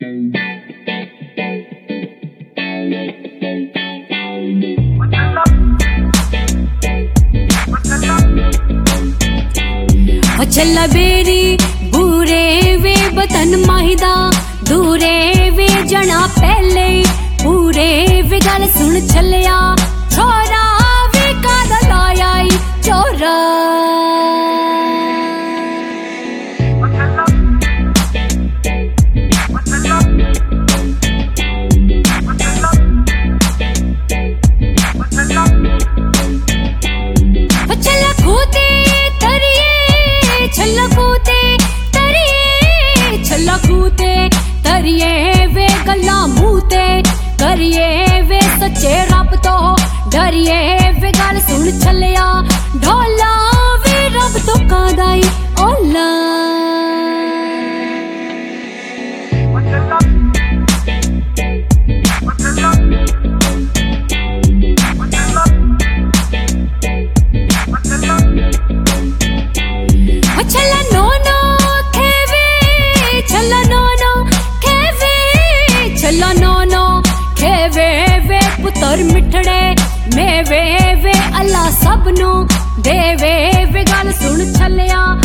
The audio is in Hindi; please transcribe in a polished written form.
चला बेरी बूरे वे बतन माहिदा दूरे वे जना पहले पूरे वे गल सुन चलिया छोरा वे कादा लाया चोरा तरिए वे गल्ला मूते करिए वे सच्चे रब तो डरिए वे गल सुन चलिया ढोला वे रब तो कादाई ओला चला नो नो खेवे चला नो नो चला नो नो खेवे वे पुत्र मिठड़े मेवे वे अल्लाह सबनो देवे वे गल सुन चलिया